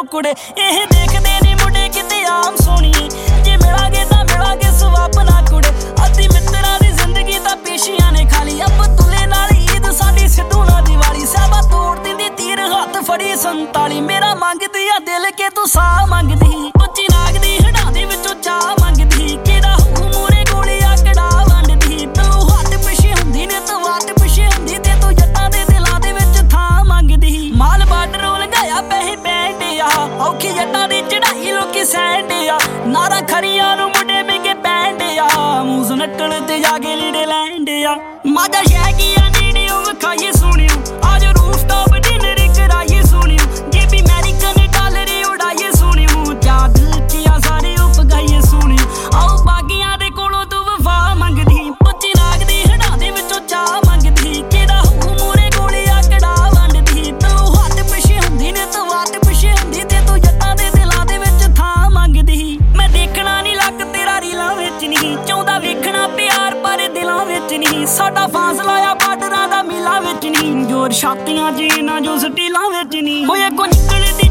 कुड़े ਇਹ ਦੇਖਦੇ ਨੀ ਮੁੰਡੇ ਕਿਤੇ ਆਮ ਸੋਹਣੀਏ ਜੇ ਮਿਲਾਂਗੇ ਤਾਂ ਮਿਲਾਂਗੇ ਸਵਾਪ ਨਾ ਕੁੜੇ ਅੱਧੀ ਮਿੱਤਰਾਂ ਦੀ ਜ਼ਿੰਦਗੀ ਤਾਂ ਪੇਸ਼ੀਆਂ ਨੇ ਖਾਲੀ ਅੱਬ ਤੁਲੇ ਨਾਲ ਈਦ ਸਾਡੀ ਸਿੱਧੂ ਨਾਲ ਦੀਵਾਲੀ ਸਾਬਾ ਤੋੜ ਦਿੰਦੀ ਤੀਰ ਹੱਥ ਫੜੀ 47 ਮੇਰਾ ਮੰਗਦੀ ਆ ਦਿਲ ਕੇ ਤੂੰ ਸਾਹ ਮੰਗਦੀ ਬੱਚੀ ਨਾਗ ਦੀ ਹੱਡਾਂ ਦੇ ਵਿੱਚੋਂ ਚਾਹ ਮੰਗਦੀ ਕਿਹੜਾ ਹੂ ਮੂਰੇ ਗੋਲੀ ਆਕੜਾ ਵੰਡਦੀ ਤੂੰ ਹੱਥ ਪਿੱਛੇ ਹੁੰਦੀ ਨੇ ਤੂੰ ਹੱਥ ਪਿੱਛੇ ਹੁੰਦੀ ਤੇ ਤੂੰ ਜੱਟਾਂ ਦੇ ਦਿਲਾਂ ਦੇ ਵਿੱਚ ਥਾਂ ਮੰਗਦੀ ਮਾਲ ਬਾਰਡਰੋਂ ਲੰਘਾਇਆ ਪੈਸੇ ਬੈਂਡ ਆ ਔਖੀ ਜੱਟਾਂ ਦੀ ਚੜਾਈ ਲੋਕੀ ਸੈਂਡ ਆ ਨਾਰਾ ਖਰੀਆਂ ਨੂੰ ਮੁੰਡੇ ਮਹਿੰਗੇ ਪੈਂਡ ਆ ਮੂਸ ਨੱਟਲ ਤੇ ਜਾ ਕੇ ਲੀੜੇ ਲੈਂਡ ਆ ਮਾਦਾ ਸ਼ੈਕੀਆਂ ਨੇੜੇ ਉਹ ਵਿਖਾਈਏ ਸੋਹਣਿਓ ਆਜ ਰੂਫਟਾਪ ਡਿਨਰ ਕਰਾਈਏ ਸੋਹਣਿਓ ਜੇ ਵੀ ਅਮਰੀਕਨ ਡਾਲਰ ਉਡਾਈਏ ਸੋਹਣਿਓ ਜਾ ਦਿਲ ਚ ਆ ਸਾਰੇ ਉਹ ਪਗਾਈਏ ਸੋਹਣਿਓ ਆਓ ਬਾਗੀਆਂ ਦੇ ਕੋਲੋਂ ਤੂੰ ਵਫਾ ਮੰਗਦੀ ਬੱਚੀ ਨਾਗ ਦੀ ਹੱਡਾਂ ਦੇ ਵਿੱਚੋਂ ਚਾਹ ਮੰਗਦੀ ਕਿਹੜਾ ਹੂ ਮੂਰੇ ਗੋਲੀ ਆਕੜਾ ਵੰਡਦੀ ਤੂੰ ਹੱਥ ਪਿੱਛੇ ਹੁੰਦੀ ਨੇ ਤੂੰ ਹੱਥ ਪਿੱਛੇ ਹੁੰਦੀ ਤੇ ਤੂੰ ਜੱਟਾਂ ਦੇ ਦਿਲਾਂ ਦੇ ਵਿੱਚ ਥਾਂ ਮੰਗਦੀ ਮੈਂ ਦੇਖਣਾ ਨੀ ਲੱਕ ਤੇਰਾ ਰੀਲਾਂ ਵਿੱਚ ਨਹੀਂ ਚਾਹੁੰਦਾ ਵੇਖਣਾ ਪਿਆਰ ਪਰ ਦਿਲਾਂ ਵਿੱਚ ਨਹੀਂ ਸਾਡਾ ਫਾਸਲਾ ਆ ਬਾਰਡਰਾਂ ਦਾ ਮਿਲਾਂ ਵਿੱਚ ਨਹੀਂ ਜੋਰ ਛਾਤੀਆਂ 'ਚ ਨਾ ਜੋ ਸਟੀਲਾਂ ਵਿੱਚ ਨਹੀਂ ਹੋਏ ਕੋ ਨਿਕਲਦੀ